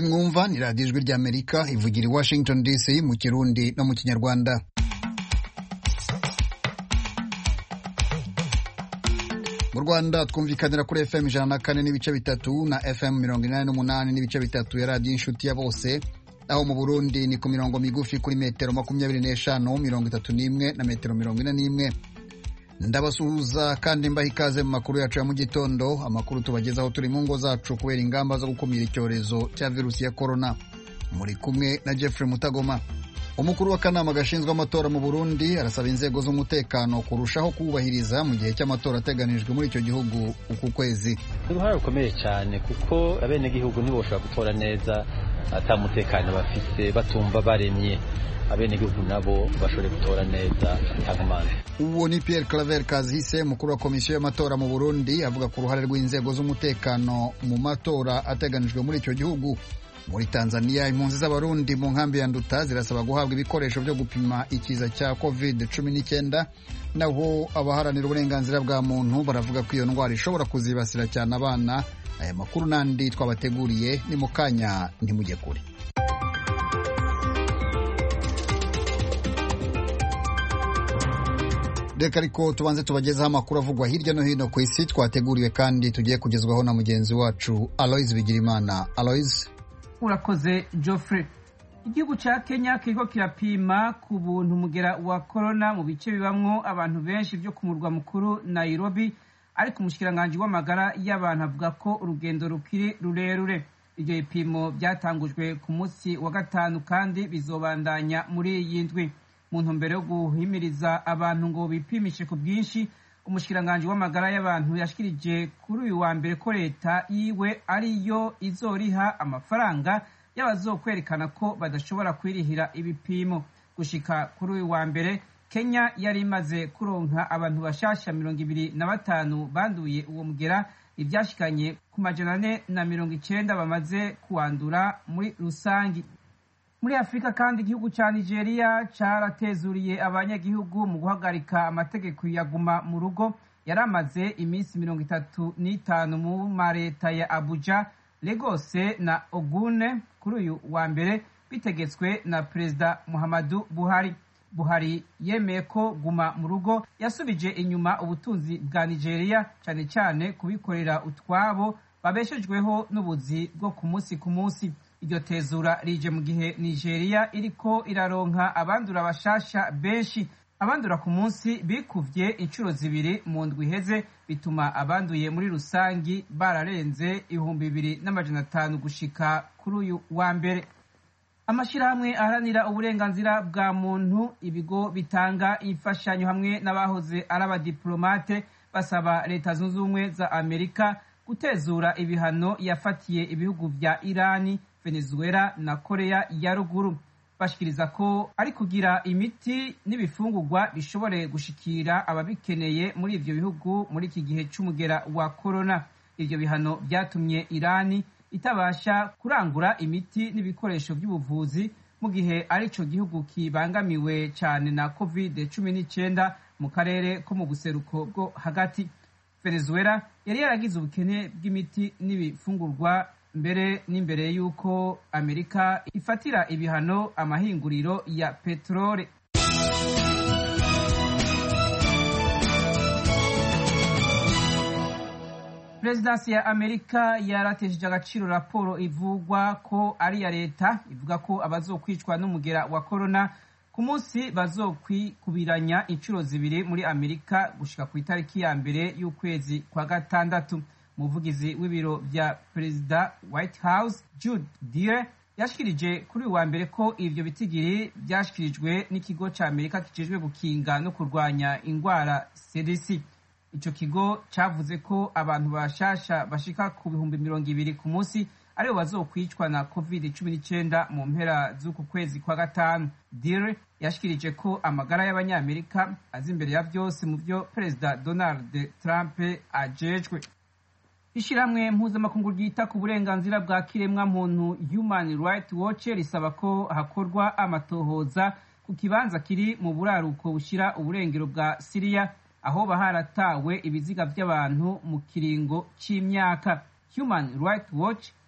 mwumva ni radiyo ijwi ry'Amerika ivugira i Washington DC mu Kirundi no mu Kinyarwanda. Mu Rwanda twumvikanira kuri FM 104 n'ibice bitatu na FM 88 n'ibice bitatu ya radiyo inshuti ya bose, aho mu Burundi ni ku mirongo migufi kuri metero 25, 31 na metero 41. Ndabasuhuza kandi mbaha ikaze mu makuru yacu ya mu gitondo, amakuru tubagezaho turi mu ngo zacu kubera ingamba zo gukumira icyorezo cya virusi ya corona. Muri kumwe na Jeffrey Mutagoma. Umukuru w'akanama gashinzwe amatora mu Burundi arasaba inzego z'umutekano kurushaho kubahiriza mu gihe cy'amatora ateganijwe muri icyo gihugu uku kwezi. Uruhare rukomeye cyane kuko abenegihugu ntiboshobora gutora neza atamutekano bafite, batumva baremye. Abenegihugu nabo bashobore gutora neza atagumanza. Uwo ni Pierre Claver Kazise, mukuru wa komisiyo y'amatora mu Burundi, avuga ku ruhare rw'inzego z'umutekano mu matora ateganijwe muri icyo gihugu. Muri Tanzania, impunzi z'abarundi mu nkambi ya Nduta zirasaba guhabwa ibikoresho byo gupima ikiza cya COVID-19, naho abaharanira uburenganzira bwa muntu baravuga ko iyo ndwara ishobora kuzibasira cyane abana. Aya makuru n'andi twabateguriye ni mu kanya, ntimujye kure. Reka ariko tubanze tubagezaho amakuru avugwa hirya no hino ku isi twateguriwe kandi tugiye kugezwaho na mugenzi wacu Aloys Bigirimana. Aloys, urakoze Geoffrey. Igihugu ca Kenya kiriko kirapima ku buntu umugera wa corona mu bice bibamwo abantu benshi byo ku murwa mukuru Nairobi, ariko umushikiranganji w'amagara y'abantu avuga ko urugendo rukiri rurerure. Ibyo bipimo byatangujwe ku munsi wa gatanu kandi bizobandanya muri iyi ndwi. Mu ntumbero yo guhimiriza abantu ngo bipimishe ku bwinshi, umushikiranganji w'amagara y'abantu yashikirije kuri uyu wa mbere ko leta yiwe ariyo izoriha amafaranga y'abazokwerekana ko badashobora kwirihira ibipimo. Gushika kuri uyu wa mbere, Kenya yari imaze kuronka abantu bashasha 25 banduye uwo mugera, ibyashikanye ku 490 bamaze kuwandura muri rusangi. Muri Afrika kandi igihugu ca Nigeria caratezuriye abanyagihugu mu guhagarika amategeko yaguma mu rugo yaramaze iminsi 35 mu mareta ya Abuja, Lagos na Ogun kuri uyu wa mbere, bitegetswe na Perezida Muhammadu Buhari. Buhari yemeye ko guma mu rugo yasubije inyuma ubutunzi bwa Nigeria, cyane cyane kubikorera utwabo babeshejweho n'ubuzi bwo ku munsi ku munsi. Iryo tezura rije mu gihe Nigeria iriko iraronka abandura bashasha benshi. Abandura ku munsi bikuvye inshuro zibiri mu ndwi iheze, bituma abanduye muri rusangi bararenze 2,500 gushika kuri uyu wa mbere. Amashirahamwe aharanira uburenganzira bwa muntu, ibigo bitanga imfashanyo hamwe n'abahoze ari abadiplomate basaba leta zunze ubumwe za Amerika gutezura ibihano yafatiye ibihugu vya Irani, Venezuela na Korea ya ruguru. Bashikiriza ko ari kugira imiti n'ibifungurwa bishobore gushikira ababikeneye muri ivyo bihugu muri iki gihe c'umugera wa corona. Ivyo bihano byatumye Irani itabasha kurangura imiti n'ibikoresho by'ubuvuzi mu gihe arico gihugu kibangamiwe cyane na COVID-19 mu karere ko mu buseruko bwo hagati. Venezuela yari yaragize ubukene bw'imiti n'ibifungurwa mbere y'uko Amerika ifatira ibihano amahinguriro ya petrole. Presidansi ya Amerika yaratesheje agaciro raporo ivugwa ko ari ya leta ivuga ko abazokwicwa n'umugera wa corona ku munsi bazokwikubiranya inshuro zibiri muri Amerika gushika ku itariki ya mbere y'ukwezi kwa gatandatu. Umuvugizi w'ibiro vya Perezida White House Jude Deere yashikirije kuri uwa mbere ko ivyo bitigiri byashikirijwe n'ikigo ca Amerika kijejwe gukinga no kurwanya ingwara CDC. Ico kigo cavuze ko abantu bashasha bashika ku 200,000 ku munsi aribo bazokwicwa na COVID-19 mu mpera z'uku kwezi kwa gatanu. Deere yashikirije ko amagara y'abanyamerika azi imbere ya byose mu byo Perezida Donald Trump ajejwe. Ishiramwe mpuzamakungu ryita ku burenganzira bwa kiremwa muntu Human Rights Watch risaba ko hakorwa amatohoza ku kibanza kiri mu buraruko bushira uburengero bwa Syria, aho baharatawe ibiziga by'abantu mu kiringo c'imyaka. Human Rights Watch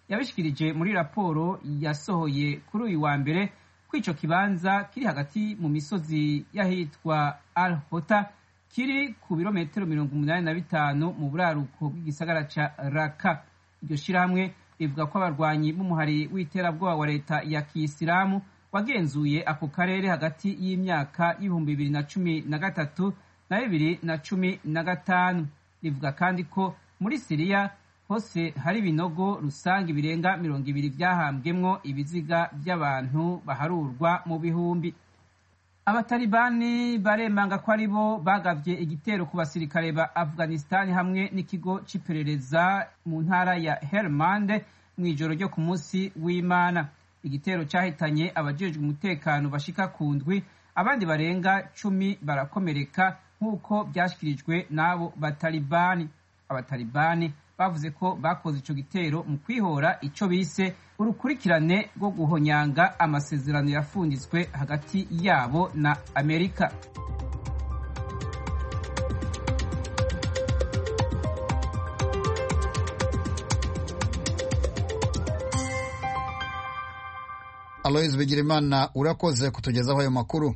yabishikirije muri raporo yasohoye kuri uyu wa mbere ko ico kibanza kiri hagati mu misozi y'ahitwa Al Hota kiri ku birometero 85 mu buraruko bw'igisagara ca Raqqa. Iryo shirahamwe rivuga ko abarwanyi b'umuhari w'iterabwoba wa leta ya Kiyisilamu wagenzuye ako karere hagati y'imyaka y'2013 na 2015. Rivuga kandi ko muri Siriya hose hari ibinogo rusange birenga 200 vyahambwemwo ibiziga by'abantu baharurwa mu bihumbi. Abatalibani baremanga ko aribo bagavye igitero ku basirikare ba Afghanistan hamwe n'ikigo c'iperereza mu ntara ya Helmand mw'ijoro ryo ku munsi w'Imana. Igitero cyahitanye abajejwe umutekano bashika ku ndwi, abandi barenga 10 barakomereka nk'uko byashyikirijwe n'abo batalibani. Abatalibani bavuze ko bakoze ico gitero mu kwihora ico bise urukurikirane rwo guhonyanga amasezerano yafunditswe hagati yabo na Amerika. Aloys Bigirimana, urakoze kutugezaho ayo makuru.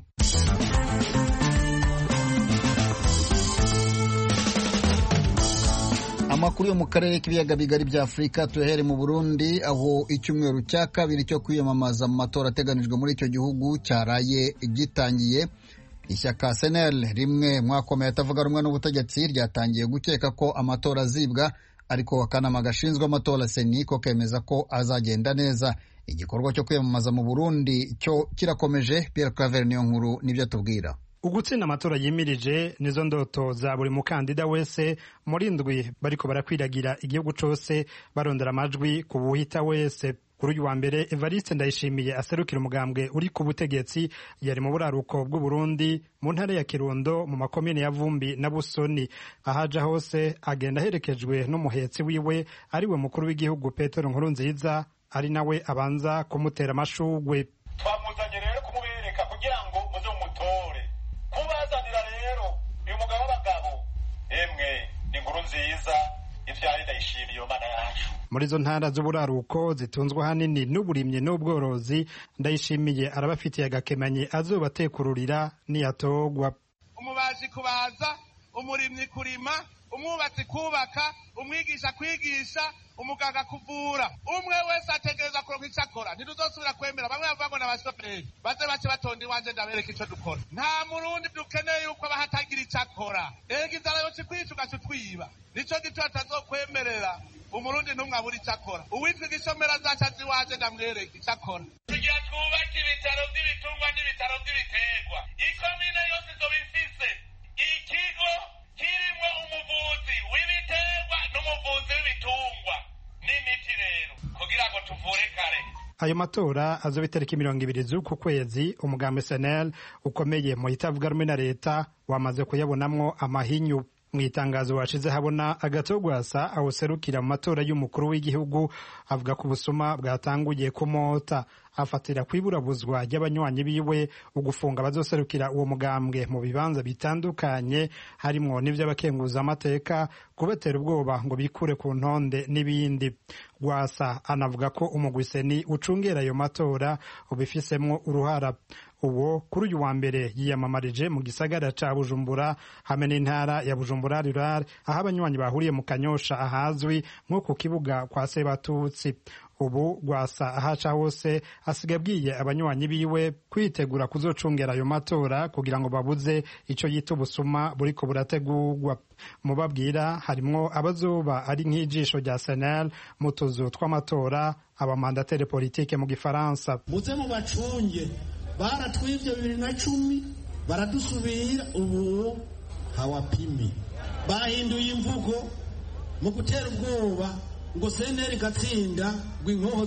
Amakuru yo mu karere k'ibiyaga bigari bya Afurika tuyahere mu Burundi, aho icyumweru cya kabiri cyo kwiyamamaza mu matora ateganijwe muri icyo gihugu cyaraye gitangiye. Ishyaka CNL rimwe mwakomeye atavuga rumwe n'ubutegetsi ryatangiye gukeka ko amatora azibwa, ariko akanama gashinzwe amatora CENI ko kemeza ko azagenda neza. Igikorwa cyo kwiyamamaza mu Burundi cyo kirakomeje. Pierre Claver niyo nkuru nibyo tubwira. Ugutsinda amatora yimirije nizo ndoto za buri mukandida wese muri ndwi bariko barakwiragira igihugu cose barondera amajwi ku buhita wese. Kuri uyu wa mbere Evariste Ndayishimiye aserukira umugambwe uri ku butegetsi yari mu buraruko bw'u Burundi mu ntara ya Kirundo mu makomine ya Vumbi na Busoni. Ahaja hose agenda aherekejwe n'umuhetsi wiwe ariwe mukuru w'igihugu Petero Nkurunziza, ari nawe abanza kumutera amashugwe. Twamuzanye rero kumubereka kugira ngo muze mutore. Kubazanira rero uyu mugabo w'abagabo emwe ni Nkurunziza ivyaye Ndayishimiye Mana yacu. Muri zo ntara z'uburaruko zitunzwe hanini n'uburimye n'ubworozi, Ndayishimiye arabafitiye agakemanyi azobatekururira niyatogwa. Umubaji kubaza, umurimyi kurima, umwubatsi kubaka, umwigisha kwigisha, umuganga kuvura. Umwe wese ategereza kuronka icyo akora. Ntituzosubira kwemera bamwe bavuga ngo n'abashoferi baze bace batonda iwanje ndabereka icyo dukora. Nta murundi dukeneye yuko abahatagira icyo akora. Ega inzara yose ikwica ugaca utwiba. Nico gituma tutazokwemerera umurundi ntumwe abura icyo akora. Uwitwa igishomera azaca azi iwanje ndamwereka icyo akora. Tugira twubake ibitaro by'ibitungwa n'ibitaro by'ibiterwa. Ikomine yose izoba ifise ikigo kirimo umuvuzi w'ibiterwa n'umuvuzi w'ibitungwa n'imiti rero kugira ngo tuvure kare. Ayo matora azoba itariki 20 z'uku kwezi. Umugambi CNL ukomeye mu itavuga rumwe na leta wamaze kuyabonamwo amahinyu. Mu itangazo washize habona Agatogwasa awuserukira mu matora y'umukuru w'igihugu avuga ko ubusuma bwatanguye kumota, afatira kwiburabuzwa ry'abanywanyi biwe, ugufunga abazoserukira uwo mugambwe mu bibanza bitandukanye harimwo n'ivy'abakenguza amateka, kubatera ubwoba ngo bikure ku ntonde n'ibindi. Gwasa anavuga ko umugwiseni ucungera ayo matora ubifisemwo uruhara. Uwo kuri uyu wa mbere yiyamamarije mu gisagara ca Bujumbura hamwe n'intara ya Bujumbura Rural, aho abanywanyi bahuriye mu Kanyosha ahazwi nko ku kibuga kwa Sebatutsi. Ubu Gwasa ahaca hose asigaye abwiye abanywanyi biwe kwitegura kuzocungera ayo matora kugira ngo babuze ico yita ubusuma buriko burategurwa. Mubabwira harimwo abazoba ari nk'ijisho rya CNL mu tuzu tw'amatora, abamandateri politike mu Gifaransa. Muze mu bacunge baratwivye 2010 baradusubira, ubu hawapimi. Bahinduye imvugo mu gutera ubwoba ngo CNL gatsinda rw'inkoho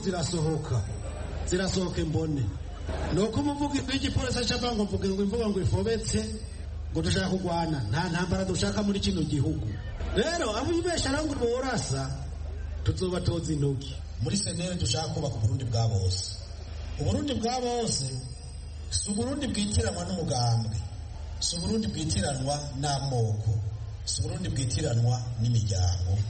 zirasohoka mbone. Nuko umuvuga w'igipolisi cy'abango mvuga ngo imvuga ngo ifobetse ngo dushaka kugwana, nta ntambara dushaka muri kino gihugu. Rero abo ibesha rangu borasa tuzobatoza intoki. Muri CNL dushaka kubaka Uburundi bwa bose. Uburundi bwa bose si Uburundi bwitiranwa n'umugambwe, si Uburundi bwitiranwa n'amoko, si Uburundi bwitiranwa n'imiryango.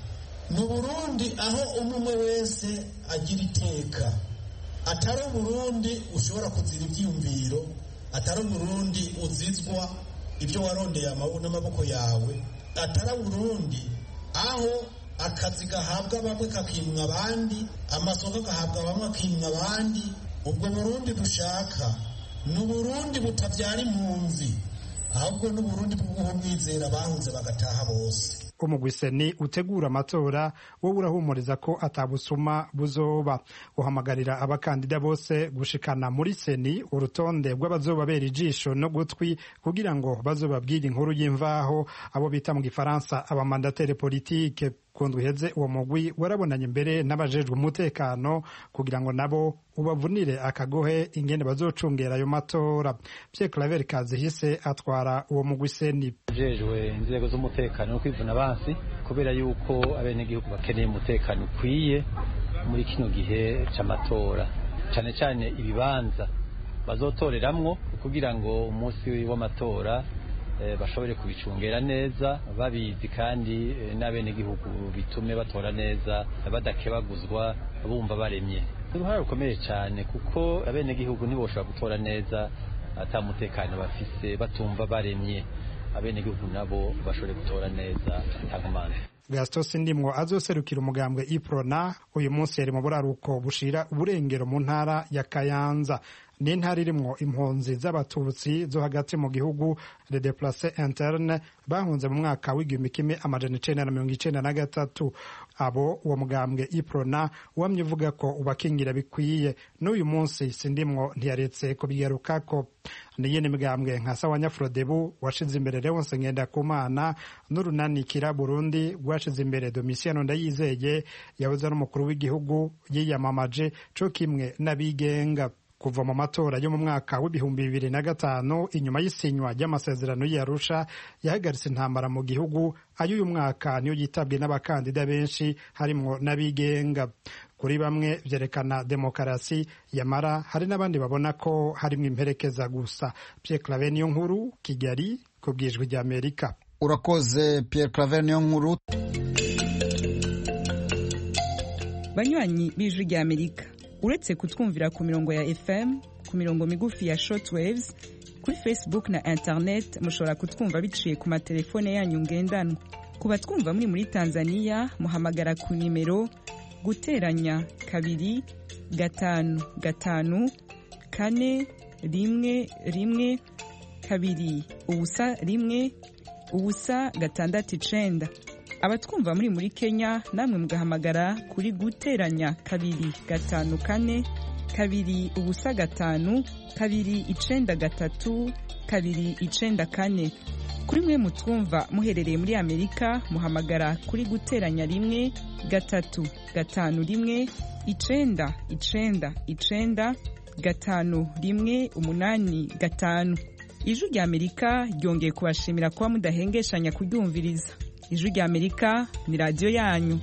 ni Burundi aho umwe wese agira iteka, atari Burundi ushobora kuzira ibyiyumviro, atari Burundi uzizwa ibyo warondeye n'amaboko yawe, atari Burundi aho akazi gahabwa bamwe kakimwa abandi, amasoko gahabwa bamwe akimwa abandi. Ubwo Burundi dushaka ni Burundi butabyara impunzi, ahubwo ni Burundi bw'ubumwizera bahunze bagataha bose. Umugwi seni utegura amatora wowe urahumuriza ko atabusuma buzoba, uhamagarira abakandida bose gushikana muri seni urutonde rw'abazobabera ijisho no gutwi kugira ngo bazobabwire inkuru y'imvaho, abo bita mu gifaransa abamandatere politike. Kundwi heze uwo mugwi warabonanye mbere n'abajejwe umutekano kugira ngo nabo ubavunire akagohe ingene bazocungera ayo matora. Pierre Claver Kazihise atwara uwo mugwi seni. Jejwe inzego z'umutekano no kwivuna abansi kubera yuko abenegihugu bakeneye umutekano ukwiye muri kino gihe c'amatora, cane cane ibibanza bazotoreramwo kugira ngo umunsi w'amatora bashobore kubicungera neza babizi, kandi n'abenegihugu bitume batora neza badakebaguzwa bumva baremye. Uruhare rukomeye cyane kuko abenegihugu ntiboshobora gutora neza atamutekano bafise, batumva baremye. Abenegihugu nabo bashobore gutora neza atagumanza. Gaston Sindimwo azoserukira umugambwe Iprona uyu munsi yari mu buraruko bushira uburengero mu ntara ya Kayanza. Ni intara irimwo impunzi z'abatutsi zo hagati mu gihugu, les déplacés internes bahunze mu mwaka w'1993. Abo uwo mugambwe Iprona wamye uvuga ko ubakingira bikwiye, n'uyu munsi Sindimwo ntiyaretse kubigarukako. Niyene migambwe nka Sawanya Frodebu washize imbere Leonce Ngendakumana n'urunani Kira Burundi rwashize imbere Domitiano Ndayizeye yahoze n'umukuru w'igihugu yiyamamaje co kimwe n'abigenga. Kuva mu matora yo mu mwaka w'2005 inyuma y'isinywa ry'amasezerano y'Arusha yahagaritse intambara mu gihugu, ay'uyu mwaka niyo yitabwe n'abakandida benshi harimwo n'abigenga. Kuri bamwe vyerekana demokarasi, yamara hari n'abandi babona ko harimwo imperekeza gusa. Pierre Claver niyo nkuru, Kigali, ku bwijwi rya Amerika. Urakoze Pierre Claver niyo nkuru. Banywanyi b'ijwi rya Amerika, uretse kutwumvira ku mirongo ya FM, ku mirongo migufi ya shortwaves, kuri Facebook na internet mushobora kutwumva biciye ku matelefone yanyu ngendanwa. Ku batwumva muri Tanzania muhamagara ku nimero guteranya 2 5 5 4 1 1 2 ubusa 1 ubusa 6 Abatwumva muri Kenya namwe mugahamagara kuri guteranya 2 5 4 2 ubusa 5 2 9 3 2 9 4. Kuri mwe mutwumva muherereye muri Amerika muhamagara kuri guteranya 1 3 5 1 9 9 9 5 1 8 5. Ijwi rya Amerika ryongeye kubashimira kuba mudahengeshanya kuryumviriza. Ijwi rya Amerika ni radio yanyu.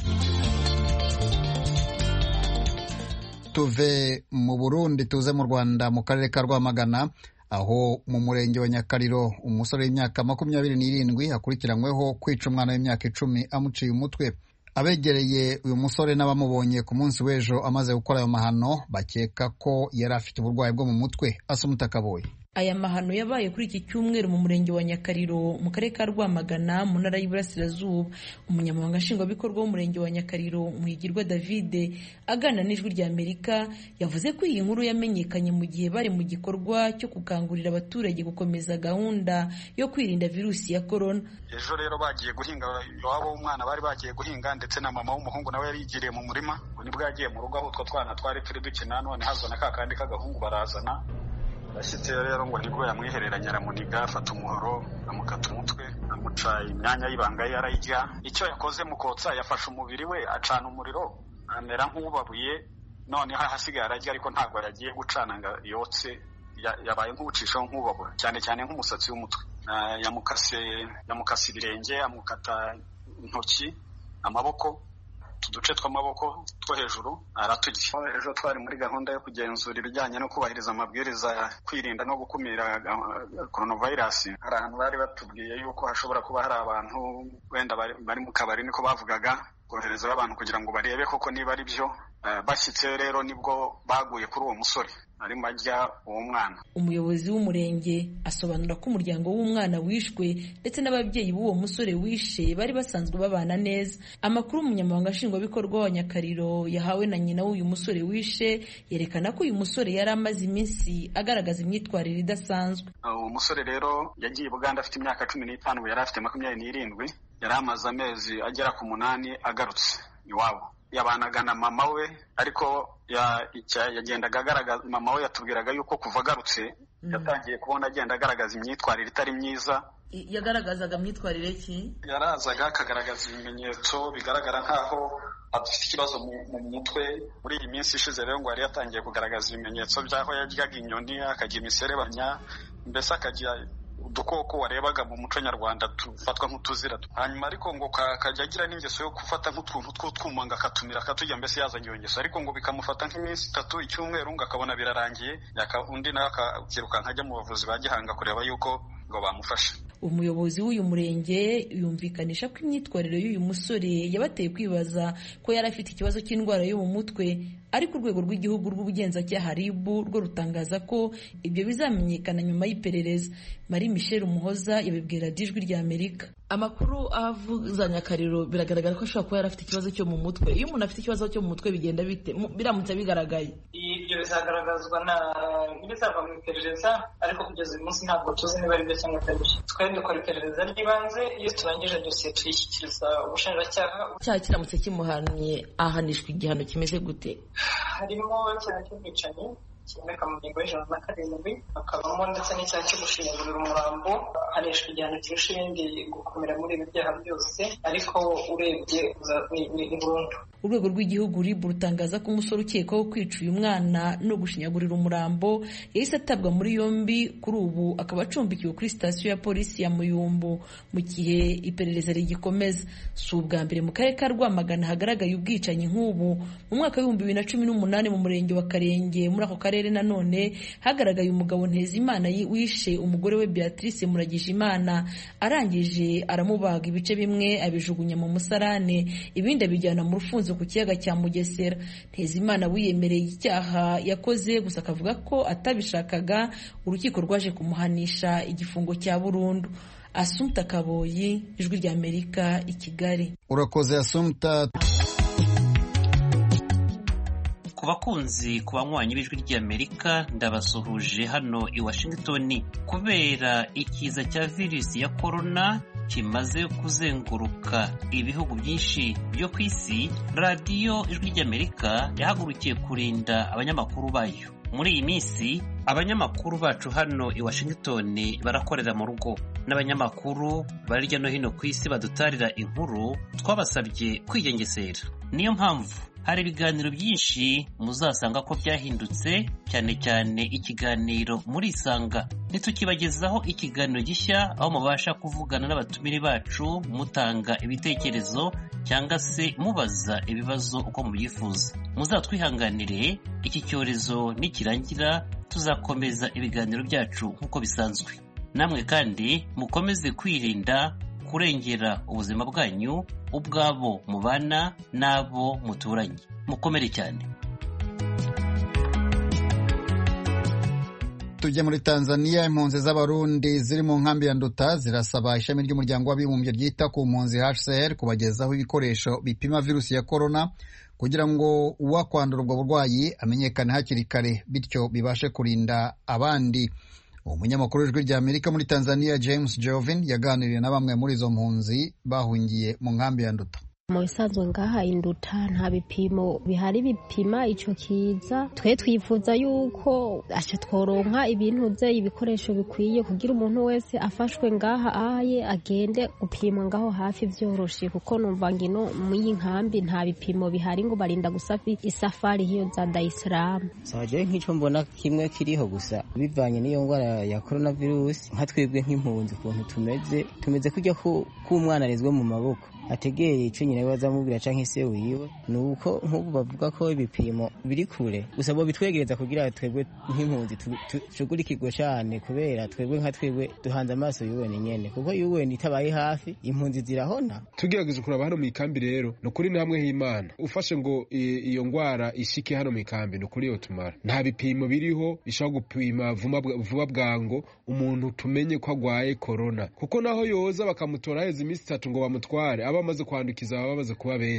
Tuve mu Burundi tuze mu Rwanda mu karere ka Rwamagana, aho mu murenge wa Nyakariro umusore w'imyaka 27 akurikiranyweho kwica umwana w'imyaka 10 amuciye umutwe. Abegereye uyu musore n'abamubonye ku munsi w'ejo amaze gukora ayo mahano bakeka ko yari afite uburwayi bwo mu mutwe. Asumuta Kaboyi. Aya mahano yabaye kuri iki cyumweru mu murenge wa Nyakariro mu karere ka Rwamagana mu ntara y'Iburasirazuba. Umunyamabanga nshingwabikorwa w'umurenge wa Nyakariro Muhigirwa David agana n'ijwi rya Amerika yavuze ko iyi nkuru yamenyekanye mu gihe bari mu gikorwa cyo gukangurira abaturage gukomeza gahunda yo kwirinda virusi ya corona. Ejo rero bagiye guhinga, iwabo w'umwana bari bagiye guhinga ndetse na mama w'umuhungu nawe yari yigiriye mu murima. Nibwo yagiye mu rugo aho utwo twana twari turi dukina, none hazana kakandi k'agahungu barazana. Ashyitse rero ngo nibwo yamwihereranya aramuniga, afata umuhoro amukata umutwe amuca imyanya y'ibanga yarayirya. Icyo yakoze mu kotsa yafashe umubiri we acana umuriro amera nk'ubabuye, none hasigaye ararya ariko ntabwo yagiye gucana ngo yotse, yabaye nk'ucishaho nk'ubabura cyane cyane nk'umusatsi w'umutwe. Yamukase ibirenge, amukata intoki, amaboko, uduce tw'amaboko two hejuru araturya. Ejo twari muri gahunda yo kugenzura ibijyanye no kubahiriza amabwiriza kwirinda no gukumira coronavirus. Hari ahantu bari batubwiye yuko hashobora kuba hari abantu wenda bari mu kabari, niko bavugaga, kohereza abantu kugira ngo barebe koko niba ari byo. Bashyitse rero nibwo baguye kuri uwo musore arimo ajya uwo mwana. Umuyobozi w'umurenge asobanura ko umuryango w'umwana wishwe ndetse n'ababyeyi b'uwo musore wishe bari basanzwe babana neza. Amakuru umunyamabanga nshingwabikorwa wa Nyakariro yahawe na nyina w'uyu musore wishe yerekana ko uyu musore yari amaze iminsi agaragaza imyitwarire idasanzwe. Uwo musore rero yagiye Buganda afite imyaka 15, yari afite 27, yari amaze amezi agera ku 8 agarutse iwabo. Yabanaga na mama we, ariko yagendaga agaragaza, mama we yatubwiraga yuko kuva agarutse yatangiye kubona agenda agaragaza imyitwarire itari myiza. Yagaragazaga imyitwarire ki? Yarazaga akagaragaza ibimenyetso bigaragara nkaho afite ikibazo mu mutwe. Muri iyi minsi ishize rero ngo yari yatangiye kugaragaza ibimenyetso by'aho yaryaga inyoni, akagira imiserebanya, mbese akagira udukoko warebaga mu muco nyarwanda tufatwa nk'utuzira. Hanyuma ariko ngo akajya agira n'ingeso yo gufata nk'utuntu tw'utwuma ngo akatumira akatujya, mbese yazanye iyo ngeso, ariko ngo bikamufata nk'iminsi 3 icyumweru ngo akabona birarangiye, undi nawe akirukanka ajya mu bavuzi ba Gihanga kureba yuko ngo bamufashe. Umuyobozi w'uyu murenge yumvikanisha ko imyitwarire y'uyu musore yabateye kwibaza ko yari afite ikibazo cy'indwara yo mu mutwe, ariko urwego rw'igihugu rw'ubugenzacyaha RIB rwo rutangaza ko ibyo bizamenyekana nyuma y'iperereza. Marie Michel Umuhoza yabibwira Ijwi rya Amerika. Amakuru avuza Nyakariro biragaragara ko ashobora kuba yari afite ikibazo cyo mu mutwe. Iyo umuntu afite ikibazo cyo mu mutwe bigenda bite biramutse bigaragaye? Ibyo bizagaragazwa n'ibizava mu iperereza, ariko kugeza uyu munsi ntabwo tuzi niba ari byo cyangwa atari byo. Twari dukora iperereza ry'ibanze, iyo turangije dosiye tuyishyikiriza ubushinjacyaha. Icyaha kiramutse kimuhannye ahanishwa igihano kimeze gute? Harimo icyaha cy'ubwicanyi kiboneka mu ngingo y'107, hakabamo ndetse n'icyaha cyo gushinyagurira umurambo, ahanishwa igihano kirusha ibindi gukomera muri ibi byaha byose, ariko urebye ni burundu. Urwego rw'igihugu RIB rutangaza ko umusore ukekwaho kwica uyu mwana no gushinyagurira umurambo yahise atabwa muri yombi, kuri ubu akaba acumbikiwe kuri sitasiyo ya polisi ya Muyumbu mu gihe iperereza rigikomeza. Si ubwa mbere mu karere ka Rwamagana hagaragaye ubwicanyi nk'ubu. Mu mwaka w'2018 mu murenge wa Karenge muri ako karere nanone hagaragaye umugabo Ntezimana wishe umugore we Beatrice Muragijimana, arangije aramubaga ibice bimwe abijugunya mu musarane, ibindi abijyana mu rufunzo ku kiyaga cya Mugesera. Ntezimana wiyemereye icyaha yakoze, gusa akavuga ko atabishakaga. Urukiko rwaje kumuhanisha igifungo cya burundu. Assumpta Kaboyi, Ijwi rya Amerika, i Kigali. Urakoze Assumpta. Ku bakunzi, ku banywanyi b'Ijwi ry'Amerika, ndabasuhuje hano i Washington. Kubera ikiza cya virusi ya corona kimaze kuzenguruka ibihugu byinshi byo ku isi, radiyo Ijwi ry'Amerika yahagurukiye kurinda abanyamakuru bayo. Muri iyi minsi abanyamakuru bacu hano i Washington barakorera mu rugo, n'abanyamakuru bari hirya no hino ku isi badutarira inkuru twabasabye kwigengesera. Niyo mpamvu hari ibiganiro byinshi muzasanga ko byahindutse, cyane cyane ikiganiro muri Isanga. Ntitukibagezaho ikiganiro gishya aho mubasha kuvugana n'abatumire bacu mutanga ibitekerezo cyangwa se mubaza ibibazo uko mubyifuza. Muzatwihanganire, iki cyorezo nikirangira tuzakomeza ibiganiro byacu nk'uko bisanzwe. Namwe kandi mukomeze kwirinda, kurengera ubuzima bwanyu, ubwabo mubana n'abo muturanye. Mukomere cyane. Tujye muri Tanzania. Impunzi z'Abarundi ziri mu nkambi ya Nduta zirasaba ishami ry'umuryango w'abibumbye ryita ku mpunzi HCR kubagezaho ibikoresho bipima virusi ya corona kugira ngo uwakwandura ubwo burwayi amenyekane hakiri kare, bityo bibashe kurinda abandi. Umunyamakuru w'Ijwi rya Amerika muri Tanzania James Jovin yaganiriye na bamwe muri izo mpunzi bahungiye mu nkambi ya Nduta. Mu bisanzwe ngaha Induta nta bipimo bihari bipima ico kiza. Twe twifuza yuko tworonka ibintu ibikoresho bikwiye kugira umuntu wese afashwe ngaha aye agende gupimwa ngaho hafi vyoroshe, kuko numva ngino muri nkambi nta bipimo bihari ngo barinda gusafi isafari hiyo za Dar es Salaam. Saje nk'ico mbona kimwe kiriho gusa bivanye n'iyo ngwara ya coronavirus, nka twebwe nk'impunzi kuntu tumeze kujya ku umwana arezwe mu maboko ategeye ico nyina bazamubwira canke se wiwe nuko nk'ubu bavuga ko ibipimo biri kure gusa bo bitwegereza kugira twebwe nk'impunzi tugurikirwe cyane kubera twebwe nka twebwe duhanze amaso yuweni nyene kuko yuweni itabaye hafi impunzi zirahona. Tugerageje kuraba hano mu ikambi rero no kuri ni hamwe h'Imana ufashe ngo iyo ngwara ishike hano mu ikambi no kuri yo tumara nta bipimo biriho bishobora gupima vuba bwango umuntu tumenye ko agwaye corona kuko naho yoza bakamutora heza iminsi 3 ngo bamutware abamaze kwandukiza bamaze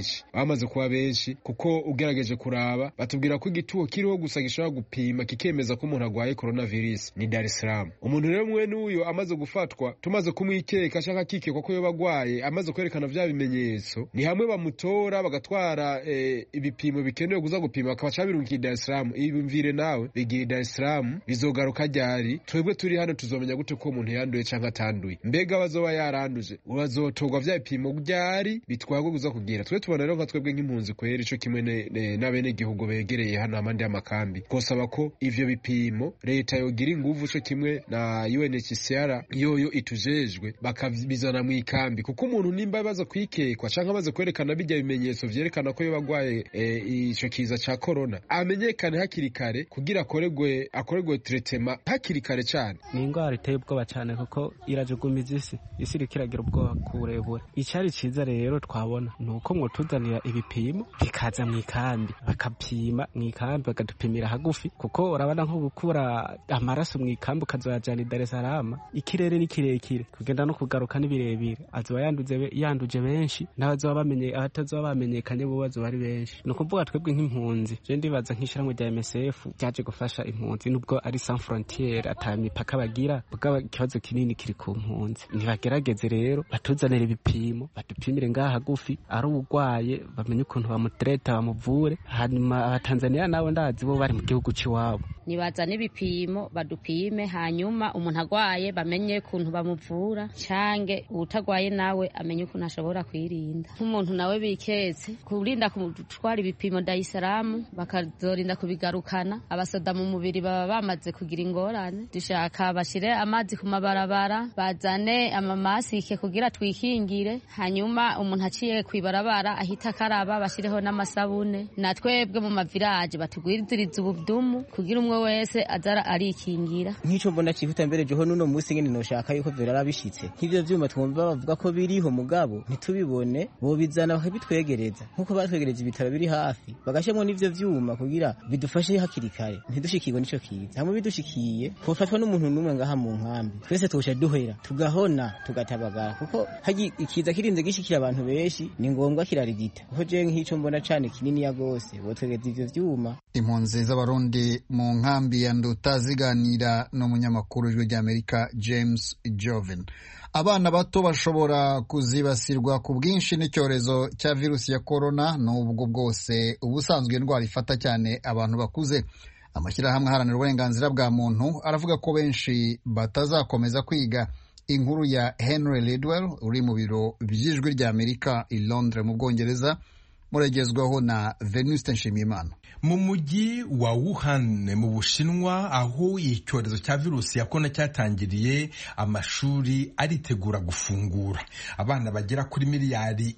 kuba benshi kuko ugerageje kuraba batubwira ko igituo kiriho gusa gishobora gupima kikemeza ko umuntu agwaye coronavirus ni Dar es Salaam. Umuntu rero mwe n'uyo amaze gufatwa tumaze kumwikeka ashaka kikekwa ko yobagwaye amaze kwerekana vya bimenyetso ni hamwe bamutora bagatwara ibipimo bikenewe kuza gupima akabaca birungiye Dar es Salaam. Ibimvire nawe bigiye Dar es Salaam bizogaruka ryari twebwe turi hano tuzomenya gute ko umuntu yanduye canke atanduye mbega bazoba yaranduje urazotorwa vya bipimo ryari bitwagwe kuza kugira twe tubona rero nka twebwe nk'impunzi kwera ico kimwe n'abene gihugu begereye hano amande y'amakambi kosaba ko ivyo bipimo leta yogira inguvu co kimwe na UNHCR yoyo itujejwe bakabizana mu ikambi kuko umuntu nimba baza kwikekwa canke baza kwerekana bijya bimenyetso vyerekana ko yobagwaye ico kiza ca corona amenyekane hakiri kare kugira akoregwe treatment hakiri kare cyane. Ni ingwara iteye ubwoba cyane kuko irajugumiza isi rikiragira ubwoba kurebure. Icari ciza rero twabona nuko mwo tuzanira ibipimo bikaza mu ikambi bakapima mu ikambi bagadupimira hagufi kuko urabana nko gukura amaraso mu ikambi ukazoyajana i Dar es Salaam ikirere ni kirekire kugenda no kugaruka ni birebire azoba yanduje benshi n'abazoba bamenyekanye bo bazoba ari benshi no kuvuga twebwe nk'impunzi je ndibaza nk'ishiramwe rya MSF ryaje gufasha impunzi nubwo ari sans frontiere atamipaka bagira bwa ikibazo kinini kiri ku mpunzi ntibagerageze rero batuzanira ibipimo badupimire ngaha hagufi ari ubugwaye bamenye ukuntu bamutreta bamuvure hanyuma abatanzania nabo ndazi bo bari mu gihugu ciwabo nibazana ibipimo badupime hanyuma umuntu agwaye bamenye ukuntu bamuvura cange utagwaye nawe amenye ukuntu ashobora kwirinda nk'umuntu nawe biketse kurinda kumutwara ibipimo Dar es Salaam bakazorinda kubigarukana abasoda mu mubiri baba bamaze kugira ingorane dushaka bashire amazi ku mabarabara bazane amamasike kugira twikingire hanyuma umuntu aciye kwibarabara ahita karaba bashireho n'amasabune natwebwe mu mavirage batugwiriziriza ubudumu kugira umwe wese azara arikingira nk'ico mbona cihuta mbere joho nuno musi ngene noshaka yuko vyara bishitse nk'ivyo vyuma twumva bavuga ko biriho mugabo ntitubibone bo bizana bakabitwegereza nkuko batwegereje ibitaro biri hafi bagashemwo n'ivyo vyuma kugira bidufashe hakiri kare ntidushikirwe nico kiza hamwe bidushikiye fofatwa n'umuntu numwe ngaha mu nkambi twese tosha duhera tugahona tugatabagara kuko haji ikiza kirinze gishikira abantu benshi ni ngombwa kirarigita kuko je nk'ico mbona cane kinini ya gose botwegeza ivyo vyuma. Impunzi z'abarundi mu nkambi ya Nduta ziganira n'umunyamakuru w'ijwi ry'Amerika James Joven. Abana bato bashobora kuzibasirwa ku bwinshi n'icyorezo cya virusi ya corona n'ubwo bwose ubusanzwe indwara ifata cyane abantu bakuze. Amashyirahamwe aharanira uburenganzira bwa muntu aravuga ko benshi batazakomeza kwiga. Inkuru ya Henry Lidwell uri mu biro by'ijwi ry'Amerika i Londres mu Bwongereza muregezwaho na Venuste Nshimiyimana. Mu mujyi wa Wuhan mu Bushinwa aho icyorezo cya virusi ya corona cyatangiriye amashuri aritegura gufungura. Abana bagera kuri miliyari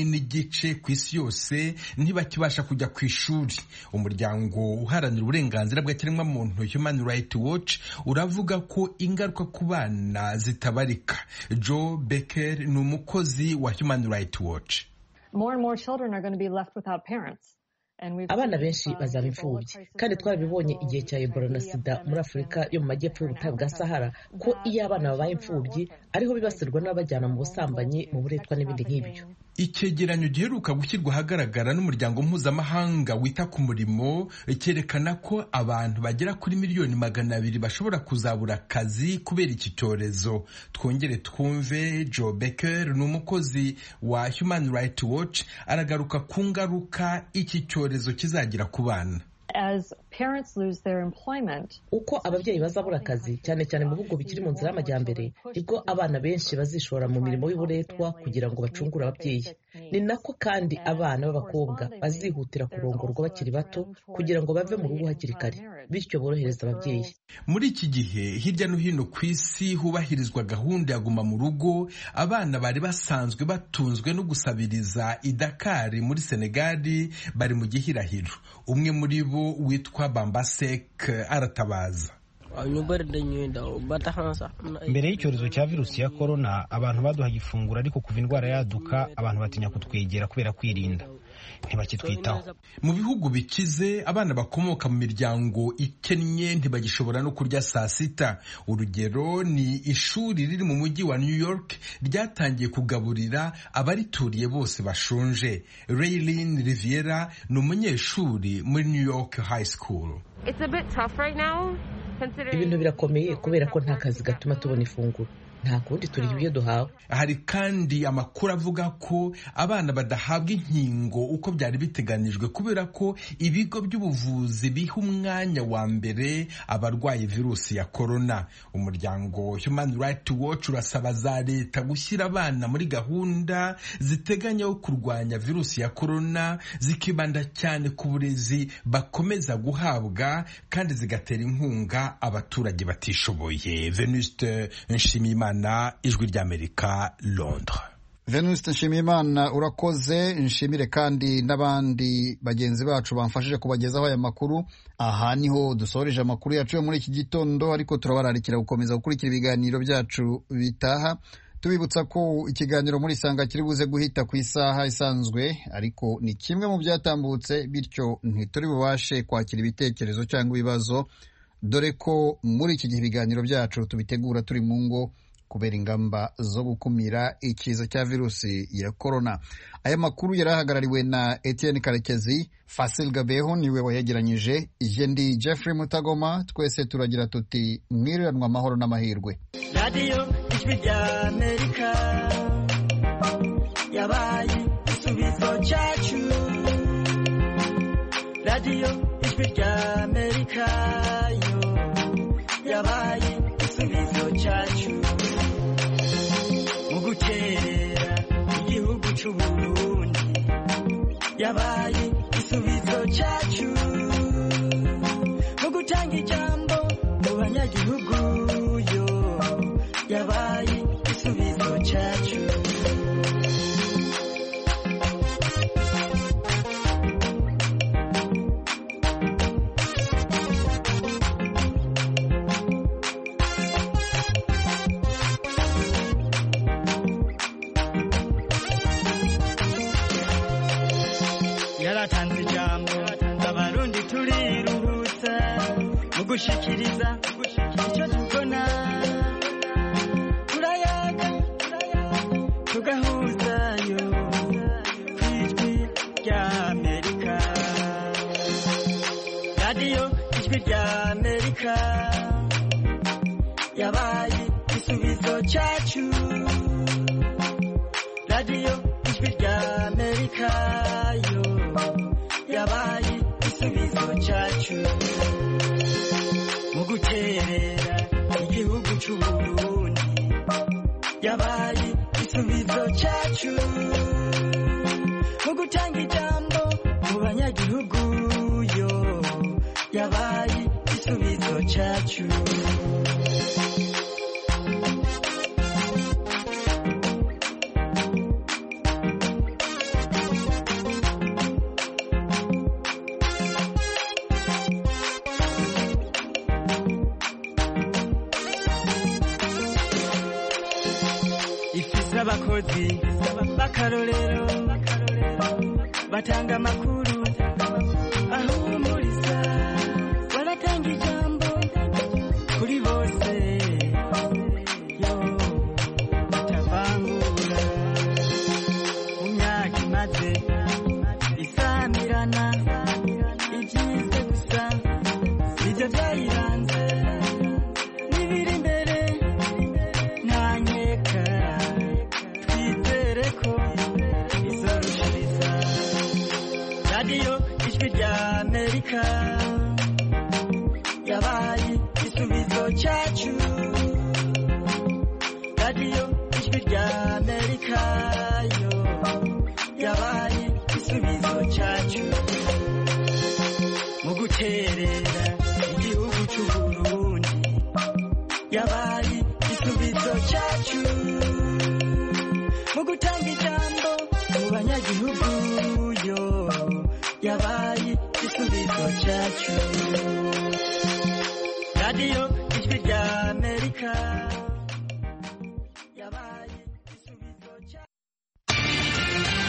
1.5 ku isi yose ntibakibasha kujya ku ishuri. Umuryango uharanira uburenganzira bw'ikiremwamuntu Human Rights Watch uravuga ko ingaruka ku bana zitabarika. Joe Becker ni umukozi wa Human Rights Watch. More and more children are going to be left without parents. Abana benshi bazaba imfubyi kandi twarabibonye igihe cya Ebola na Sida muri Afurika yo mu majyepfo y'ubutayu bwa Sahara ko iyo abana babaye imfubyi ariho bibasirwa n'abajyana mu busambanyi mu buretwa n'ibindi nk'ibyo. Icyegeranyo giheruka gushyirwa ahagaragara n'umuryango mpuzamahanga wita ku murimo cyerekana ko abantu bagera kuri miliyoni 200 bashobora kuzabura akazi kubera iki cyorezo. Twongere twumve Joe Becker ni umukozi wa Human Rights Watch aragaruka ku ngaruka iki cyorezo kizagira ku bana. As parents lose their employment. Uko ababyeyi bazabura akazi cyane cyane mu bihugu bikiri mu nzira y'amajyambere, nibwo abana benshi bazishora mu mirimo y'uburetwa kugira ngo bacungure ababyeyi. Ni nako kandi abana b'abakobwa bazihutira kurongorwa bakiri bato kugira ngo bave mu rugo hakiri kare, bityo borohereza ababyeyi. Muri iki gihe hirya no hino ku isi hubahirizwa gahunda ya guma mu rugo. Abana bari basanzwe batunzwe no gusabiriza i Dakar muri Senegali bari mu gihirahiro. Umwe muri bo witwa Bambasek aratabaza. Mbere y'icyorezo cya virusi ya korona abantu baduhaga ifunguro, ariko kuva indwara yaduka abantu batinya kutwegera kubera kwirinda, ntibakitwitaho. Mu bihugu bikize abana bakomoka mu miryango ikennye ntibagishobora no kurya saa sita. Urugero ni ishuri riri mu mujyi wa New York ryatangiye kugaburira abarituriye bose bashonje. Raylene Riviera ni umunyeshuri muri New York High School. Ibintu birakomeye kubera ko nta kazi gatuma tubona ifunguro, nta kundi turya ibyo duhawe. Hari kandi amakuru avuga ko abana badahabwa inkingo uko byari biteganijwe kubera ko ibigo by'ubuvuzi biha umwanya wa mbere abarwaye virusi ya korona. Umuryango Human Rights Watch urasaba za leta gushyira abana muri gahunda ziteganya yo kurwanya virusi ya korona, zikibanda cyane ku burezi bakomeza guhabwa kandi zigatera inkunga abaturage batishoboye. Venuste Nshimiyimana, Ijwi ry'Amerika, Londres. Venuste Nshimiyimana urakoze. Nshimire kandi n'abandi bagenzi bacu bamfashije kubagezaho aya makuru. Aha niho dusoreje amakuru yacu muri iki gitondo, ariko turabararikira gukomeza gukurikira ibiganiro byacu bitaha. Tubibutsa ko ikiganiro muri Sanga kiri buze guhita ku isaha isanzwe, ariko ni kimwe mu byatambutse, bityo ntituri bubashe kwakira ibitekerezo cyangwa ibibazo, dore ko muri iki gihe ibiganiro byacu tubitegura turi mu ngo kubera ingamba zo gukumira ikiza cya virusi ya korona. Aya makuru yarahagarariwe na Etienne Karekezi. Fasil Gabeho niwe wayegeranyije. Je ndi Jeffrey Mutagoma. Twese turagira tuti mwiriranwa amahoro n'amahirwe. Radio Ijwi ry'Amerika yabaye igisubizo cyacu. Radio Ijwi ry'Amerika yabaye igisubizo cyacu. Muguterera igihugu cy'u Burundi yabaye igisubizo cyacu. Mugutanga ijambo mu banyagihugu yo yabaye igisubizo cyacu. Yaratanze ijambo abarundi turiruhutsa mu gushikiriza icyo tubona. Turayaga tugahuzayo ku Ijwi ry'Amerika. Radio Ijwi ry'Amerika yabaye igisubizo cyacu. Radio Ijwi ry'Amerika yo yabaye igisubizo cyacu. Mu guterera igihugu cy'u Burundi yabaye igisubizo cyacu. Mu gutanga ijambo mu banyagihugu yo yabaye igisubizo cyacu. Abakozi b'akarorero batanga amakuru ahumuriza, baratanga ijambo kuri bose yo batavangura. Mu myaka imaze isamirana igize gusa ibyo byayiranze n'ibiri imbere nta nkeka. Radio Ijwi ry'Amerika radiyo ijwi rya amerika